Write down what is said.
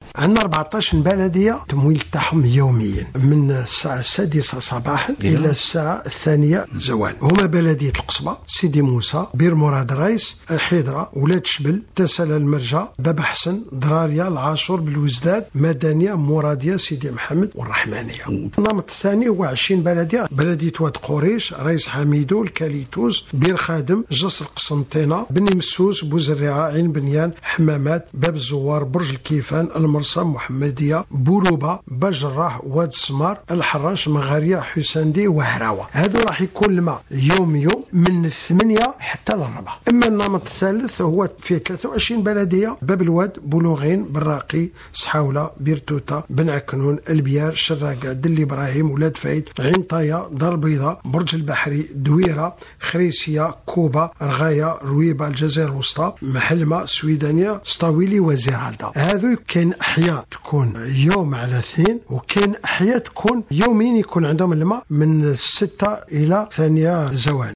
عندنا 14 بلدية تمويل تاعهم يوميا من الساعة 6 صباحا إلى الساعة 2 زوال. هما بلدية القصبة، سيدي موسى، بير مراد رايس، حيدرة، ولاد شبل، تسلا المرجع، باب حسن، دراريا، العاشور، بالوزداد، مدنية، مرادية، سيدي محمد والرحمانية. النمط الثاني هو 20 بلدية، بلدية واد قريش، رئيس حميدو، الكاليتوس، بير خادم، جسر القسنطينة، بني مسوس، بوزريعة، عين بنيان، حمامات، باب الزوار، برج الكيفان، المرسى، محمدية، بولوبة، بجراح، واد السمار، الحراش، مغارية، حساندي، وهراوة. هذا راح يكون الماء يوم من 8 حتى 4. اما النمط الثالث هو فيه 23 بلدية، باب الواد، بولوغين، براقي، صحاولة، بيرتوتا، بن عكنون، البيار، شراقة، دل ابراهيم، ولاد فايد، عين طايا، دار بيضاء، برج البحري، دويرة، خريسية، كوبا، رغاية، رويبة، الجزائر الوسطى، محلمة، سويدانية، سطاويلي، وزيرالدا. هذا كاين احياء تكون يوم على 2، وكاين احياء تكون يومين يكون عندهم الماء من 6 إلى 2 زوال.